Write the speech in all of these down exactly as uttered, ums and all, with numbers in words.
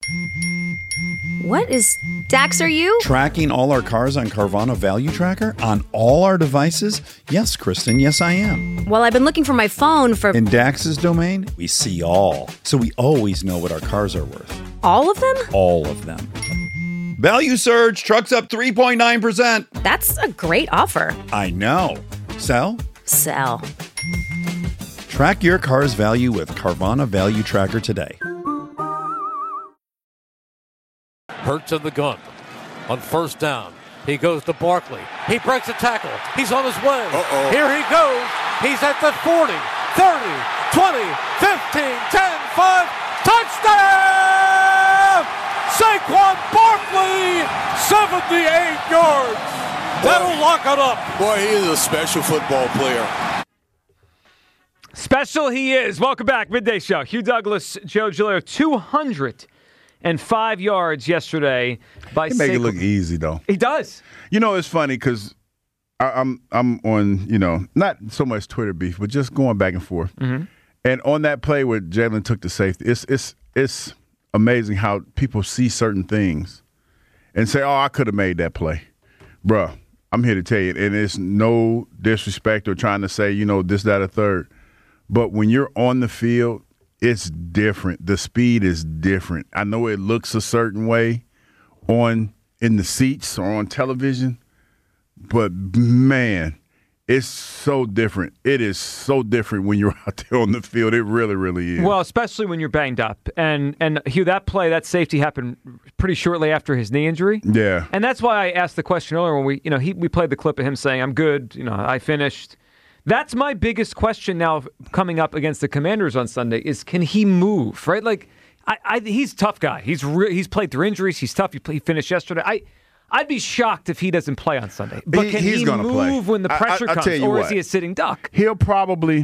What is... Dax, are you? Tracking all our cars on Carvana Value Tracker on all our devices? Yes, Kristen, yes, I am. Well, I've been looking for my phone for... In Dax's domain, we see all. So we always know what our cars are worth. All of them? All of them. Value surge, trucks up three point nine percent. That's a great offer. I know. Sell? Sell. Track your car's value with Carvana Value Tracker today. Hurts in the gun. On first down, he goes to Barkley. He breaks a tackle. He's on his way. Uh-oh. Here he goes. He's at the forty, thirty, twenty, fifteen, ten, five. Touchdown! Saquon Barkley, seventy-eight yards. That'll lock it up. Boy, he is a special football player. Special he is. Welcome back. Midday Show. Hugh Douglas, Joe Giglio, two hundred five yards yesterday by He make Saquon. it look easy, though. He does. You know, it's funny because I'm I'm on, you know, not so much Twitter beef, but just going back and forth. Mm-hmm. And on that play where Jalen took the safety, it's it's it's amazing how people see certain things and say, "Oh, I could have made that play." Bruh, I'm here to tell you, and it's no disrespect or trying to say, you know, this, that, or third. But when you're on the field, it's different. The speed is different. I know it looks a certain way on in the seats or on television, but man, it's so different. It is so different when you're out there on the field. It really, really is. Well, especially when you're banged up. And, and Hugh, that play, that safety happened pretty shortly after his knee injury. Yeah. And that's why I asked the question earlier when we, you know, he, we played the clip of him saying, I'm good, you know, I finished. That's my biggest question now coming up against the Commanders on Sunday is can he move, right? Like, I, I, he's a tough guy. He's re- he's played through injuries. He's tough. He, he finished yesterday. I, I'd be shocked if he doesn't play on Sunday. But He- can he's he gonna move play. when the I- pressure I- I'll comes, tell you or is what. he a sitting duck? He'll probably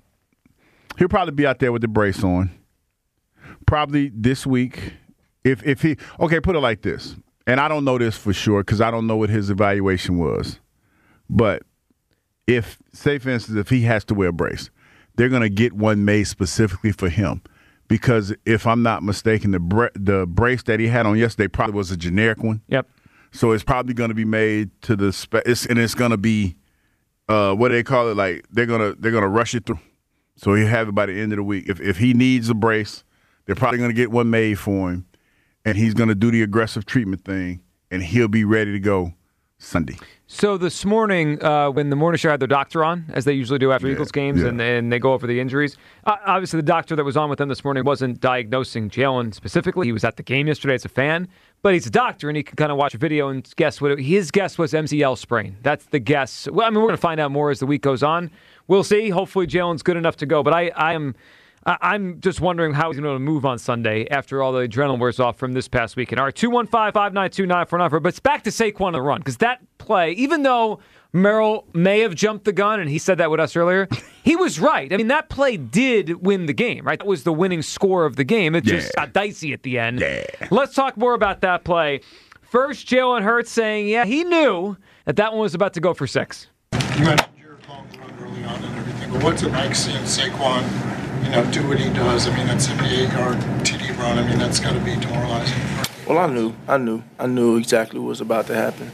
he'll probably be out there with the brace on. Probably this week. If if he okay, put it like this. And I don't know this for sure because I don't know what his evaluation was. But if, say for instance, if he has to wear a brace, they're going to get one made specifically for him. Because if I'm not mistaken, the bra- the brace that he had on yesterday probably was a generic one. Yep. So it's probably going to be made to the spe- it's, and it's going to be uh, what do they call it? Like they're gonna they're gonna rush it through. So he'll have it by the end of the week. If if he needs a brace, they're probably going to get one made for him, and he's going to do the aggressive treatment thing, and he'll be ready to go Sunday. So this morning, uh, when the morning show had their doctor on, as they usually do after Yeah, Eagles games, yeah. and, and they go over the injuries, uh, obviously the doctor that was on with them this morning wasn't diagnosing Jalen specifically. He was at the game yesterday as a fan, but he's a doctor, and he can kind of watch a video and guess what it, his guess was M C L sprain. That's the guess. Well, I mean, we're going to find out more as the week goes on. We'll see. Hopefully Jalen's good enough to go, but I, I am... I- I'm just wondering how he's going to move on Sunday after all the adrenaline wears off from this past weekend. All right, two one five, five nine two, nine four nine four. But it's back to Saquon on the run because that play, even though Merrill may have jumped the gun, and he said that with us earlier, he was right. I mean, that play did win the game, right? That was the winning score of the game. It just Yeah. got dicey at the end. Yeah. Let's talk more about that play. First, Jalen Hurts saying, yeah, he knew that that one was about to go for six. You mentioned your long run early on and everything, but what's it like seeing Saquon, you know, do what he does? I mean, that seventy-eight yard T D run, I mean, that's got to be demoralizing. Well, I knew, I knew, I knew exactly what was about to happen.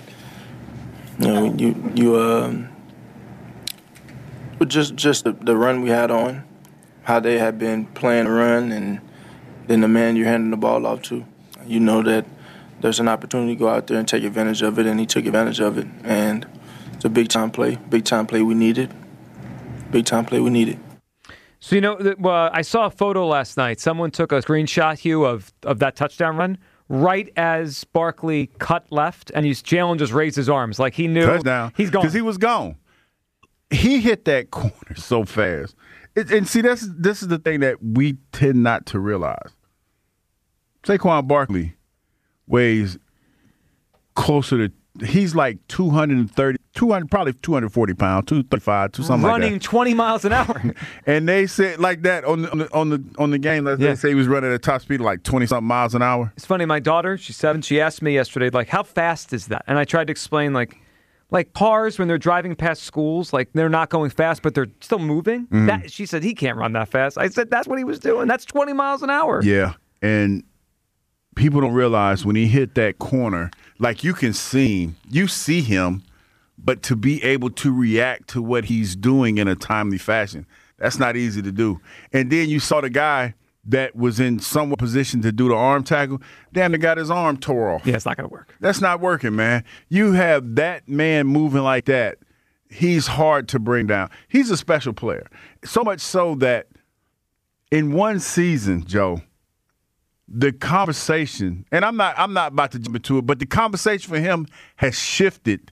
You know, you, you, um, but just, just the, the run we had on, how they had been playing the run, and then the man you're handing the ball off to, you know that there's an opportunity to go out there and take advantage of it, and he took advantage of it, and it's a big time play, big time play we needed, big time play we needed. So, you know, th- well, I saw a photo last night. Someone took a screenshot, Hugh, of, of that touchdown run right as Barkley cut left, and he's, Jalen just raised his arms like he knew. Touchdown. He's gone. Because he was gone. He hit that corner so fast. It, and see, that's, this is the thing that we tend not to realize. Saquon Barkley weighs closer to, he's like two hundred thirty, two hundred, probably two hundred forty pounds, two thirty-five, two something running like that. twenty miles an hour. And they said like that on the on the on the, on the game. Let's Yeah. They say he was running at a top speed of like twenty something miles an hour. It's funny, my daughter, she's seven, she asked me yesterday, like, how fast is that? And I tried to explain, like, like cars when they're driving past schools, like they're not going fast, but they're still moving. Mm-hmm. That She said, he can't run that fast. I said, that's what he was doing. That's twenty miles an hour. Yeah, and people don't realize when he hit that corner, like you can see him, you see him, but to be able to react to what he's doing in a timely fashion, that's not easy to do. And then you saw the guy that was in somewhat position to do the arm tackle, damn, the got his arm tore off. Yeah, it's not going to work. That's not working, man. You have that man moving like that. He's hard to bring down. He's a special player. So much so that in one season, Joe, the conversation, and I'm not I'm not about to jump into it, but the conversation for him has shifted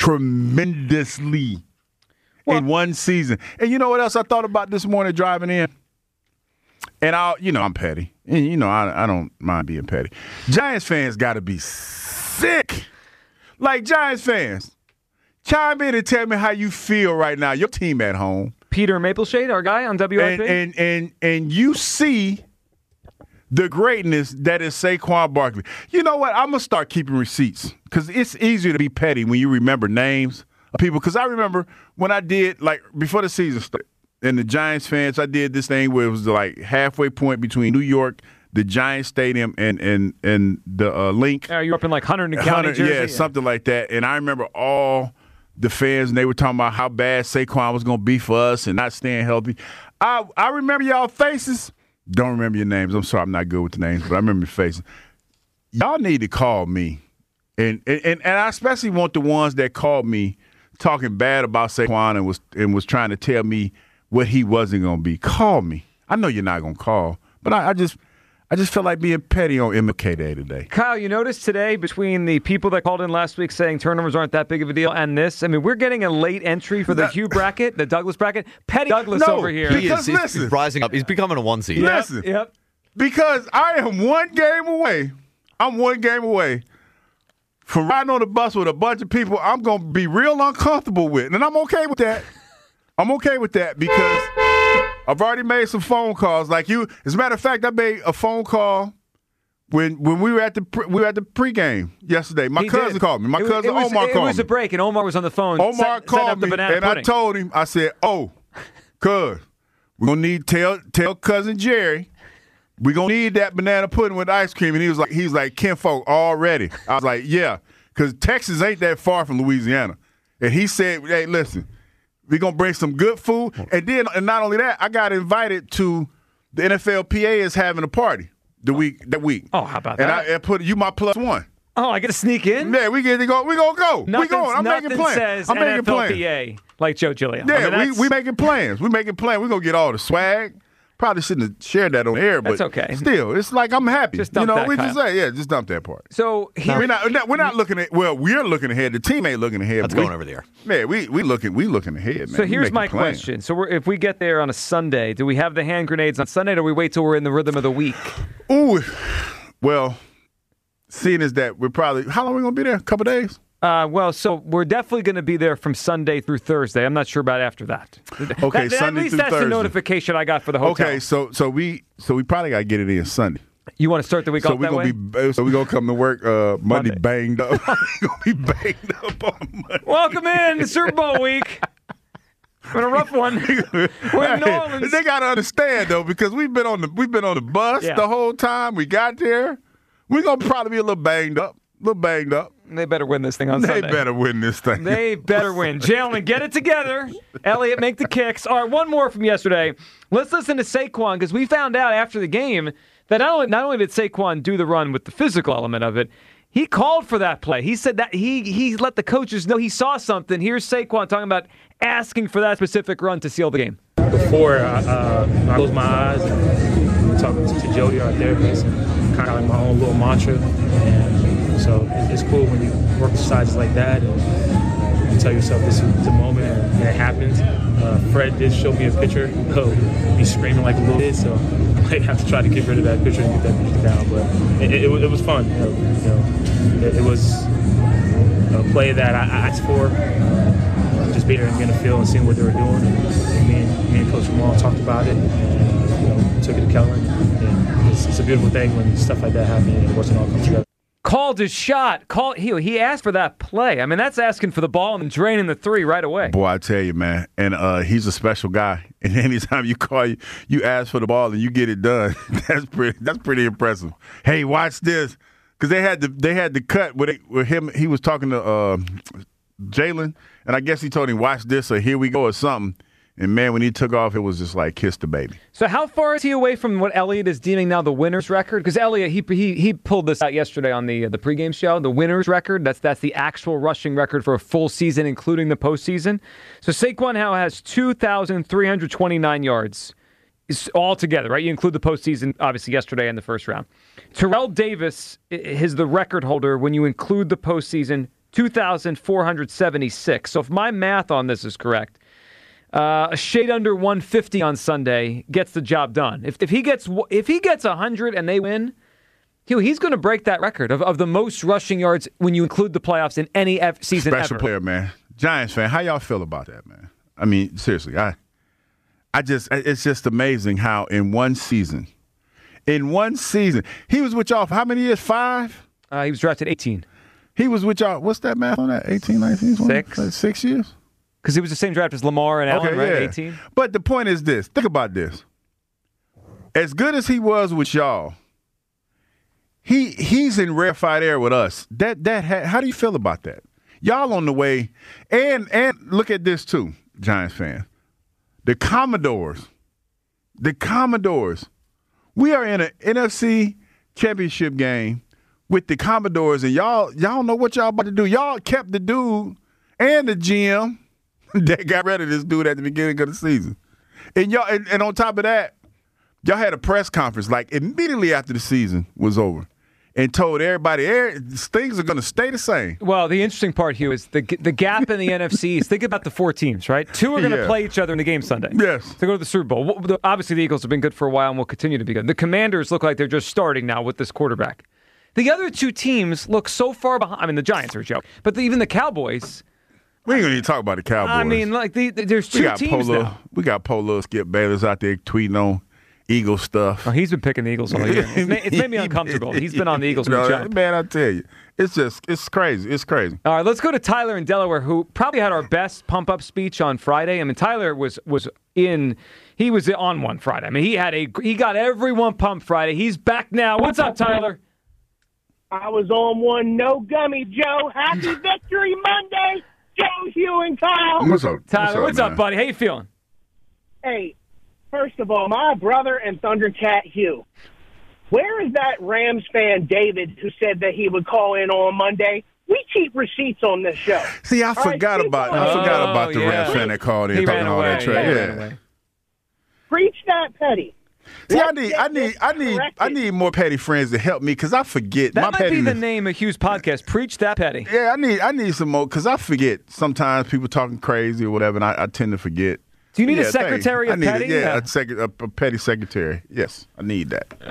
tremendously well, in one season. And you know what else I thought about this morning driving in? And I, you know, I'm petty. And you know, I, I don't mind being petty. Giants fans got to be sick. Like Giants fans, chime in and tell me how you feel right now. Your team at home. Peter Mapleshade, our guy on W I P. And and and, and you see the greatness that is Saquon Barkley. You know what? I'm going to start keeping receipts because it's easier to be petty when you remember names of people. Because I remember when I did, like, before the season started, and the Giants fans, I did this thing where it was like halfway point between New York, the Giants Stadium, and and and the uh, Link. Uh, you're up in like Hunterdon County, Jersey? Yeah, yeah, something like that. And I remember all the fans, and they were talking about how bad Saquon was going to be for us and not staying healthy. I I remember y'all faces. Don't remember your names. I'm sorry, I'm not good with the names, but I remember your faces. Y'all need to call me. And and, and I especially want the ones that called me talking bad about Saquon and was and was trying to tell me what he wasn't going to be. Call me. I know you're not going to call, but I, I just I just feel like being petty on M L K Day today. Kyle, you noticed today between the people that called in last week saying turnovers aren't that big of a deal and this, I mean, we're getting a late entry for the no. Hugh bracket, the Douglas bracket. Petty Douglas no, over here. He is. He's, he's rising up. He's becoming a one seed. Listen, yep, yep. Because I am one game away. I'm one game away from riding on the bus with a bunch of people I'm going to be real uncomfortable with. And I'm okay with that. I'm okay with that because I've already made some phone calls. Like you, as a matter of fact, I made a phone call when when we were at the pre, we were at the pregame yesterday. My he cousin did. called me. My it, cousin it was, Omar it called me. It was a break, and Omar was on the phone. Omar set, called set me, and pudding. I told him, I said, "Oh, cuz we're gonna need tell tell cousin Jerry, we're gonna need that banana pudding with ice cream." And he was like, he was like, "Kinfolk already." I was like, "Yeah," because Texas ain't that far from Louisiana. And he said, "Hey, listen." We're going to bring some good food. And then, and not only that, I got invited to the N F L P A is having a party the week that week. Oh, how about and that? And I, I put you my plus one. Oh, I get to sneak in? Yeah, we get to go. We going to go. Nothing, we going. I'm making plans. Says I'm making N F L P A plans. like Joe Giglio. Yeah, I mean, we we making plans. We making plans. We're going to get all the swag. Probably shouldn't have shared that on air, but that's okay. Still, it's like I'm happy. Just dump you know, that, we Kyle. just say, yeah, just dump that part. So here, we're not, we're not we're not looking at. Well, we're looking ahead. The team ain't looking ahead. That's we, going over there. Yeah, we we looking we looking ahead, man. So we here's my plans. question. So we're, if we get there on a Sunday, do we have the hand grenades on Sunday, or do we wait till we're in the rhythm of the week? Ooh, well, seeing as that we're probably how long are we gonna be there? A couple days. Uh, well, so we're definitely going to be there from Sunday through Thursday. I'm not sure about after that. Okay, that, Sunday At least through that's Thursday. the notification I got for the hotel. Okay, so so we so we probably got to get it in Sunday. You want to start the week so off we that gonna way? Be, so we're going to come to work uh, Monday, Monday. banged up. We're going to be banged up on Monday. Welcome in to Super Bowl week. Been a rough one. We're in New Orleans. They got to understand though, because we've been on the we've been on the bus Yeah. the whole time. We got there. We're gonna probably be a little banged up, a little banged up. They better win this thing on They Sunday. better win this thing. They better win. Jalen, get it together. Elliott, make the kicks. All right, one more from yesterday. Let's listen to Saquon because we found out after the game that not only, not only did Saquon do the run with the physical element of it, he called for that play. He said that he he let the coaches know he saw something. Here's Saquon talking about asking for that specific run to seal the game. Before I, uh, I closed my eyes and talking to, to Jody, our therapist, and kind of like my own little mantra. And so it's, it's cool when you work exercises like that and you tell yourself this is the moment and it happens. Uh, Fred did show me a picture of me screaming like a little kid, so I might have to try to get rid of that picture and get that picture down. But it, it, it was fun. You know, you know it, it was a play that I asked for. Just being there and getting a feel and seeing what they were doing. And, and me, and, me and Coach Jamal talked about it and you know, took it to Kellen. And it's, it's a beautiful thing when stuff like that happens and it wasn't all come together. called his shot. Call, he, he asked for that play. I mean, that's asking for the ball and draining the three right away. Boy, I tell you, man. And uh, he's a special guy. And anytime you call, you, you ask for the ball and you get it done, that's pretty That's pretty impressive. Hey, watch this. Because they had the they had the cut with, it, with him. He was talking to uh, Jalen, and I guess he told him, watch this or here we go or something. And, man, when he took off, it was just like kiss the baby. So how far is he away from what Elliott is deeming now the winner's record? Because Elliott, he, he he pulled this out yesterday on the the pregame show, the winner's record. That's that's the actual rushing record for a full season, including the postseason. So Saquon now has two thousand three hundred twenty-nine yards all together, right? You include the postseason, obviously, yesterday in the first round. Terrell Davis is the record holder when you include the postseason, two thousand four hundred seventy-six. So if my math on this is correct, Uh, a shade under one fifty on Sunday gets the job done. If if he gets if he gets one hundred and they win, he, he's going to break that record of, of the most rushing yards when you include the playoffs in any F- season Special ever. player, man. Giants fan, how y'all feel about that, man? I mean, seriously, I, I just it's just amazing how in one season, in one season, he was with y'all for how many years? Five? Uh, he was drafted eighteen. He was with y'all. What's that math on that? eighteen, nineteen, twenty? Six. Like six years. Because he was the same draft as Lamar and Allen, okay, right? Yeah. eighteen. But the point is this. Think about this. As good as he was with y'all, he he's in rarefied air with us. That that how do you feel about that? Y'all on the way, and and look at this too, Giants fan. The Commodores, the Commodores. We are in an N F C championship game with the Commodores, and y'all y'all know what y'all about to do. Y'all kept the dude and the G M. That got rid of this dude at the beginning of the season. And y'all and, and on top of that, y'all had a press conference like immediately after the season was over and told everybody things are going to stay the same. Well, the interesting part, Hugh, is the the gap in the N F C is think about the four teams, right? Two are going to Yeah. play each other in the game Sunday. Yes. To go to the Super Bowl. Well, the- Obviously, the Eagles have been good for a while and will continue to be good. The Commanders look like they're just starting now with this quarterback. The other two teams look so far behind. I mean, the Giants are a joke. But the, even the Cowboys. We ain't going to talk about the Cowboys. I mean, like the, the, there's two we got teams Polo, now. We got Polo Skip Bayless out there tweeting on Eagle stuff. Oh, he's been picking the Eagles all year. It's made, it's made me uncomfortable. He's been on the Eagles from the jump. Man, I tell you, it's just it's crazy. It's crazy. All right, let's go to Tyler in Delaware, who probably had our best pump-up speech on Friday. I mean, Tyler was was in, he was on one Friday. I mean, he had a he got everyone pumped Friday. He's back now. What's up, Tyler? I was on one, no gummy, Joe. Happy Victory Monday, Joe, Hugh, and Kyle. What's up, Tyler? what's What's up, up, buddy? How you feeling? Hey, first of all, my brother and Thundercat Hugh. Where is that Rams fan, David, who said that he would call in on Monday? We keep receipts on this show. See, I All forgot right, about keep I on. forgot about the Oh, yeah. Rams fan that called in He talking ran all that away. trash. Yeah, he Yeah. ran away. Preach that, Petty. See, I Let's need, get I need, this I need, I corrected. need more petty friends to help me because I forget. That my might be the pettiness- name of Hugh's podcast. Preach that, Petty. Yeah, I need, I need some more because I forget sometimes people talking crazy or whatever, and I, I tend to forget. Do you need Yeah, a secretary thanks. of I need petty? A, yeah, a, sec- a, a petty secretary. Yes, I need that.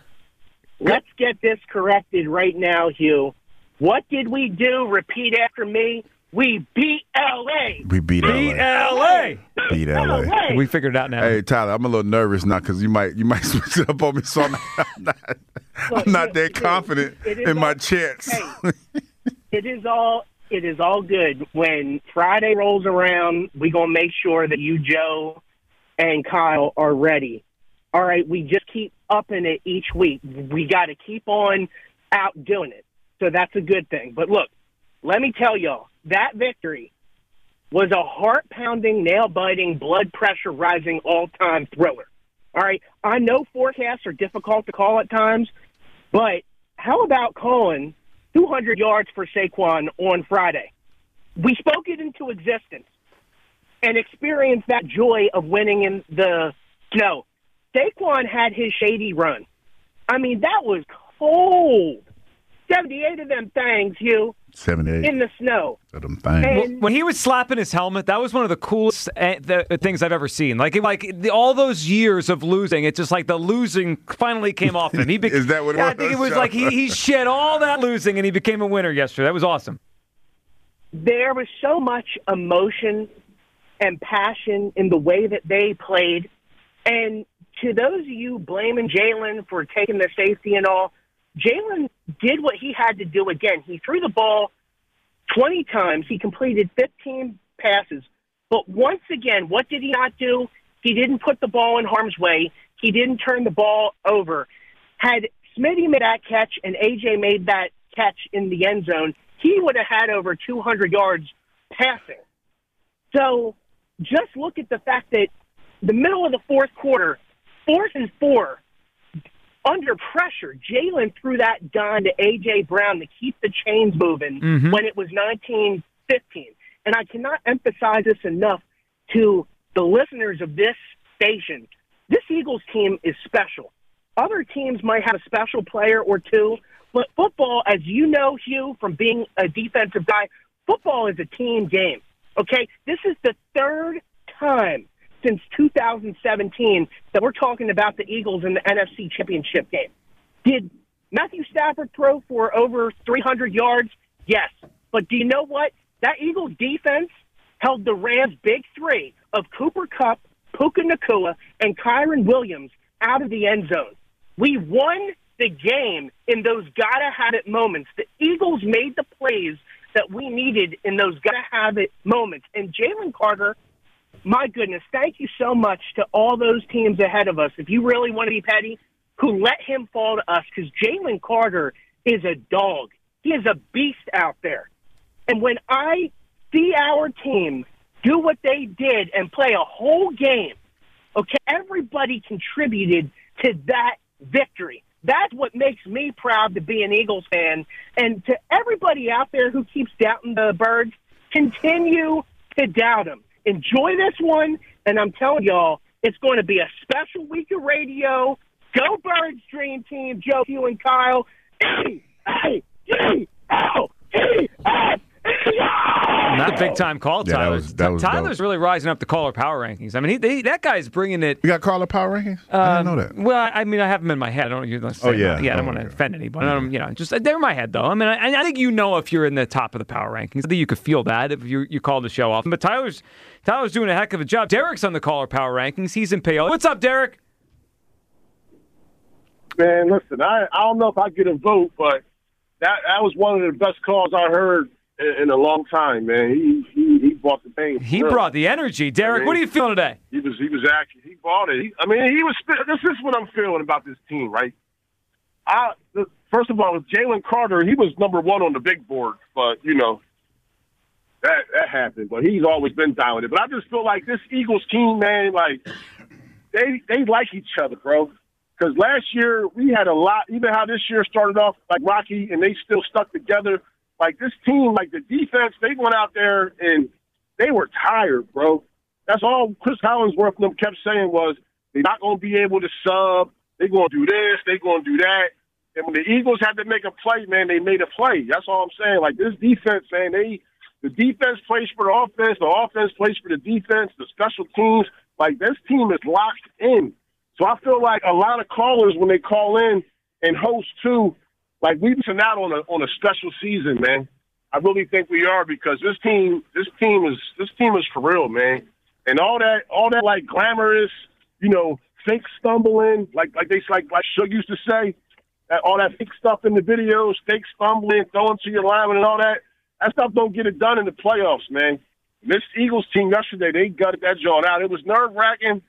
Let's get this corrected right now, Hugh. What did we do? Repeat after me. We beat L A. We beat L A. Beat L A. Beat L A. L A. We figured it out now. Hey Tyler, I'm a little nervous now because you might you might switch it up on me, so I'm not, I'm not that confident it is in my all- chance. Hey, it is all it is all good. When Friday rolls around, we gonna make sure that you, Joe, and Kyle are ready. All right, we just keep upping it each week. We got to keep on outdoing it, so that's a good thing. But look, let me tell y'all, that victory was a heart-pounding, nail-biting, blood pressure-rising, all-time thriller. All right, I know forecasts are difficult to call at times, but how about calling two hundred yards for Saquon on Friday? We spoke it into existence and experienced that joy of winning in the snow. Saquon had his shady run. I mean, that was cold. seventy-eight of them things, Hugh, seventy-eight in the snow. of them things. And When he was slapping his helmet, that was one of the coolest uh, the, the things I've ever seen. Like, like the, all those years of losing, it's just like the losing finally came off him. He be- Is that what it Yeah, was? I think it was like he, he shed all that losing and he became a winner yesterday. That was awesome. there was so much emotion and passion in the way that they played. And to those of you blaming Jalen for taking the safety and all, Jalen did what he had to do again. He threw the ball twenty times. He completed fifteen passes. But once again, what did he not do? He didn't put the ball in harm's way. He didn't turn the ball over. Had Smitty made that catch and A J made that catch in the end zone, he would have had over two hundred yards passing. So just look at the fact that the middle of the fourth quarter, fourth and four, under pressure, Jalen threw that dime to A J. Brown to keep the chains moving Mm-hmm. when it was nineteen fifteen. And I cannot emphasize this enough to the listeners of this station. This Eagles team is special. Other teams might have a special player or two, but football, as you know, Hugh, from being a defensive guy, football is a team game, okay? This is the third time since two thousand seventeen that we're talking about the Eagles in the N F C Championship game. Did Matthew Stafford throw for over three hundred yards? Yes. But do you know what? That Eagles defense held the Rams' big three of Cooper Kupp, Puka Nacua, and Kyron Williams out of the end zone. We won the game in those gotta-have-it moments. The Eagles made the plays that we needed in those gotta-have-it moments. And Jalen Carter, my goodness, thank you so much to all those teams ahead of us. If you really want to be petty, who let him fall to us, because Jalen Carter is a dog. He is a beast out there. And when I see our team do what they did and play a whole game, okay, everybody contributed to that victory. That's what makes me proud to be an Eagles fan. And to everybody out there who keeps doubting the Birds, continue to doubt them. Enjoy this one, and I'm telling y'all, it's going to be a special week of radio. Go Birds, Dream Team, Joe, Hugh, and Kyle. E A G L E S. Not a big-time call, Yeah, that Tyler. was- that was Tyler's dope. really rising up the caller power rankings. I mean, he, they, that guy's bringing it. You got caller power rankings? I didn't know that. Well, I mean, I have them in my head. I don't. You know, Oh, yeah. yeah. I don't Oh, want to okay. offend anybody. I don't, you know, just they're in my head though. I mean, I, I think you know if you're in the top of the power rankings. I think you could feel that if you you call the show off. But Tyler's Tyler's doing a heck of a job. Derek's on the caller power rankings. He's in Paola. What's up, Derek? Man, listen, I I don't know if I get a vote, but that that was one of the best calls I heard in, in a long time, man. He he he brought the thing. He brought the energy. Derek, I mean, what are you feeling today? He was he was actually he brought it. He, I mean, he was. This is what I'm feeling about this team, right? I the, first of all, with Jalen Carter, he was number one on the big board, but you know that that happened. But he's always been down with it. But I just feel like this Eagles team, man, like they they like each other, bro. Because last year we had a lot, even how this year started off like rocky, and they still stuck together. Like this team, like the defense, they went out there and they were tired, bro. That's all Chris Collinsworth and them kept saying was they're not going to be able to sub. They're going to do this. They're going to do that. And when the Eagles had to make a play, man, they made a play. That's all I'm saying. Like this defense, man, they the defense plays for the offense. The offense plays for the defense. The special teams, like this team is locked in. So I feel like a lot of callers, when they call in and host too, like we've been out on a on a special season, man. I really think we are because this team, this team is this team is for real, man. And all that, all that like glamorous, you know, fake stumbling, like like they like like Suge used to say, that all that fake stuff in the videos, fake stumbling, throwing to your lineman and all that. That stuff don't get it done in the playoffs, man. This Eagles team yesterday, they gutted that joint out. It was nerve wracking,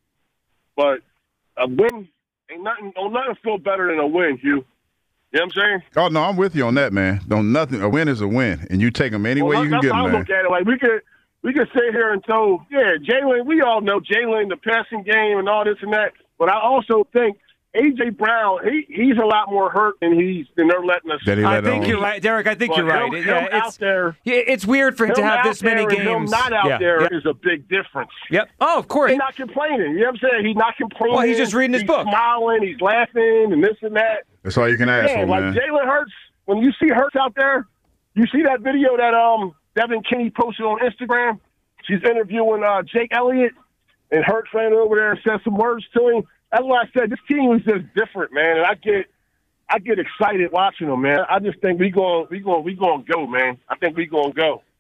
but a win ain't nothing. Don't nothing feel better than a win, Hugh. You know what I'm saying? Oh, no, I'm with you on that, man. Don't nothing. A win is a win, and you take them any way Well, you can that's get how them, I man. look at it. Like we could, we could sit here and tell, yeah, Jalen. We all know Jalen, the passing game, and all this and that. But I also think A J. Brown, he he's a lot more hurt than he's than they're letting us. That he I let think on. you're right, Derek. I think But you're right. him- It- him yeah, out it's, there- yeah, it's weird for him to Him have out this many there and games. him not out yeah, there yeah. is a big difference. Yep. Oh, of course. He's not complaining. You know what I'm saying? He's not complaining. Well, he's just reading his he's book. smiling. He's laughing and this and that. That's all you can ask Yeah, for, like man. Jalen Hurts, when you see Hurts out there, you see that video that um Devin Kinney posted on Instagram. She's interviewing uh, Jake Elliott, and Hurts ran over there and said some words to him. That's why I said this team was just different, man. And I get, I get excited watching them, man. I just think we going, we going, we going to go, man. I think we going to go.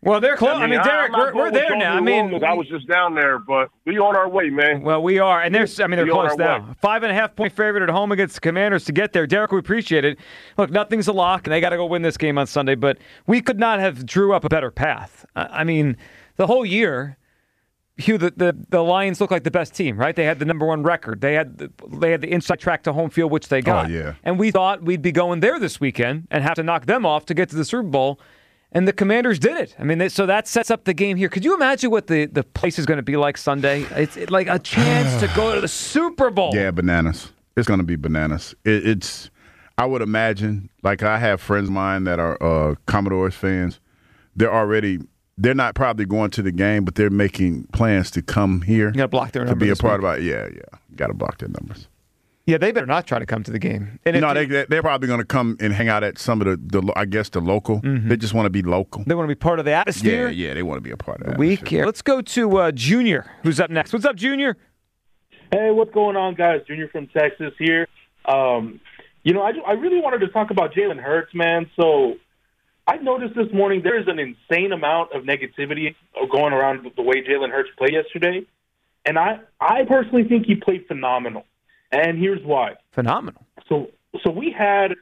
Well, they're close. I mean, I, Derek, we're, we're there now. I mean, I was just down there, but we on our way, man. Well, we are, and they're. I mean, they're we close now. Five and a half point favorite at home against the Commanders to get there. Derek, we appreciate it. Look, nothing's a lock, and they got to go win this game on Sunday. But we could not have drew up a better path. I mean, the whole year, Hugh, the, the, the Lions look like the best team, right? They had the number one record. They had the, they had the inside track to home field, which they got. Oh, yeah. And we thought we'd be going there this weekend and have to knock them off to get to the Super Bowl. And the Commanders did it. I mean, they, so that sets up the game here. Could you imagine what the, the place is going to be like Sunday? It's it, like a chance to go to the Super Bowl. Yeah, bananas. It's going to be bananas. It, it's, I would imagine, like I have friends of mine that are uh, Commodores fans. They're already, they're not probably going to the game, but they're making plans to come here. You got to block their to numbers. be a part of it. Yeah, yeah. Got to block their numbers. Yeah, they better not try to come to the game. And no, they, they, they're probably going to come and hang out at some of the, the I guess, the local. Mm-hmm. They just want to be local. They want to be part of the atmosphere. Yeah, yeah, they want to be a part of the the week here. Let's go to uh, Junior, who's up next. What's up, Junior? Hey, what's going on, guys? Junior from Texas here. Um, you know, I, I really wanted to talk about Jalen Hurts, man. So I noticed this morning there is an insane amount of negativity going around the way Jalen Hurts played yesterday. And I, I personally think he played phenomenal. And here's why. Phenomenal. So so we had,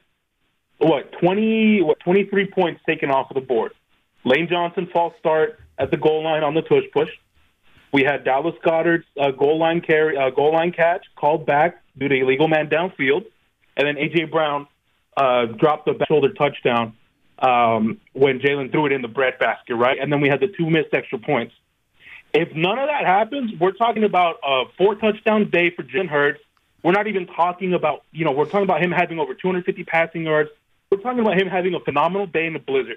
what, twenty, what, twenty-three points taken off of the board. Lane Johnson false start at the goal line on the tush push. We had Dallas Goedert's uh, goal line carry, uh, goal line catch called back due to illegal man downfield. And then A J. Brown uh, dropped the back shoulder touchdown um, when Jalen threw it in the breadbasket, right? And then we had the two missed extra points. If none of that happens, we're talking about a four-touchdown day for Jalen Hurts. We're not even talking about, you know, we're talking about him having over two hundred fifty passing yards. We're talking about him having a phenomenal day in the blizzard.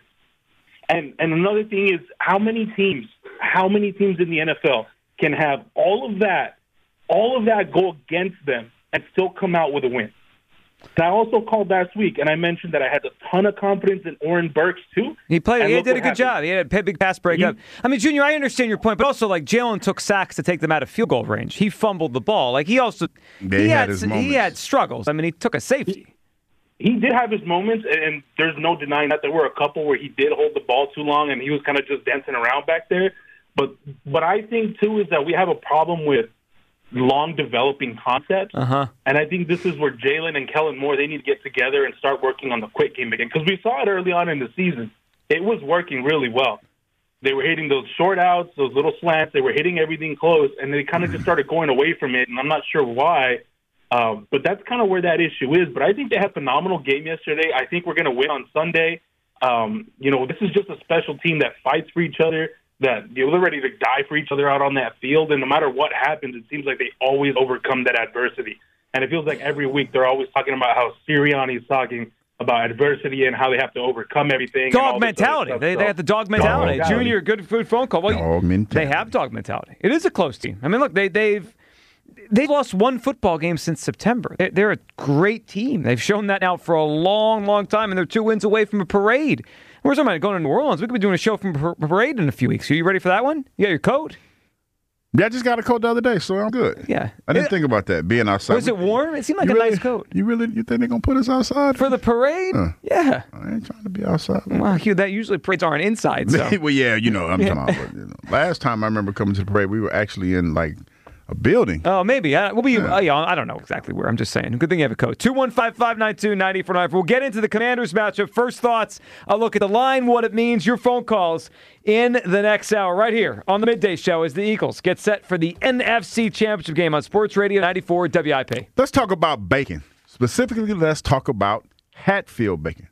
And and another thing is how many teams, how many teams in the N F L can have all of that, all of that go against them and still come out with a win? And I also called last week, and I mentioned that I had a ton of confidence in Oren Burks, too. He played. And he look did a what good happened. job. He had a big pass breakup. I mean, Junior, I understand your point, but also, like, Jalen took sacks to take them out of field goal range. He fumbled the ball. Like, he also They he had had his he moments. had struggles. I mean, he took a safety. He did have his moments, and there's no denying that there were a couple where he did hold the ball too long, and he was kind of just dancing around back there. But what I think, too, is that we have a problem with long developing concepts. Uh-huh. And I think this is where Jalen and Kellen Moore, they need to get together and start working on the quick game again. Because we saw it early on in the season. It was working really well. They were hitting those short outs, those little slants. They were hitting everything close, and they kind of just started going away from it, and I'm not sure why. Um, but that's kind of where that issue is. But I think they had a phenomenal game yesterday. I think we're going to win on Sunday. Um, you know, this is just a special team that fights for each other, that you know, they're ready to die for each other out on that field. And no matter what happens, it seems like they always overcome that adversity. And it feels like every week they're always talking about how Sirianni's talking about adversity and how they have to overcome everything. and all Dog this other mentality. stuff. They, So- they have the dog mentality. Dog Junior, good food phone call. Well, Dog mentality. They have dog mentality. It is a close team. I mean, look, they, they've they've lost one football game since September. They're, they're a great team. They've shown that now for a long, long time, and they're two wins away from a parade. Where's somebody going to New Orleans? We could be doing a show from a parade in a few weeks. Are you ready for that one? You got your coat? Yeah, I just got a coat the other day, so I'm good. Yeah. I didn't It- think about that, being outside. Was it warm? It seemed like You a really- nice coat. You really you think they're going to put us outside? For the parade? Huh. Yeah. I ain't trying to be outside. Well, Hugh, that usually parades aren't inside, so. well, yeah, you know, I'm talking about. But, you know, last time I remember coming to the parade, we were actually in, like, a building. Oh, maybe. I, we'll be, uh, yeah, I don't know exactly where. I'm just saying. Good thing you have a code. two one five, five nine two, nine four nine four. We'll get into the Commanders matchup. First thoughts, a look at the line, what it means, your phone calls in the next hour right here on the Midday Show as the Eagles get set for the N F C Championship game on Sports Radio ninety-four W I P. Let's talk about bacon. Specifically, let's talk about Hatfield bacon.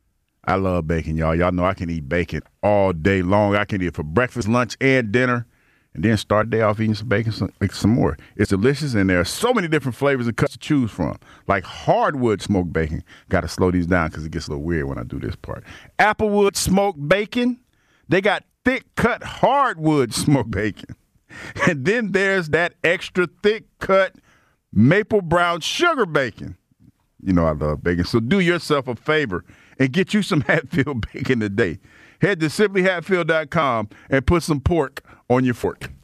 I love bacon, y'all. Y'all know I can eat bacon all day long. I can eat it for breakfast, lunch, and dinner. And then start the day off eating some bacon, some, like some more. It's delicious, and there are so many different flavors and cuts to choose from. Like hardwood smoked bacon. Got to slow these down because it gets a little weird when I do this part. Applewood smoked bacon. They got thick-cut hardwood smoked bacon. And then there's that extra thick-cut maple brown sugar bacon. You know I love bacon. So do yourself a favor and get you some Hatfield bacon today. Head to simply hatfield dot com and put some pork on your fork.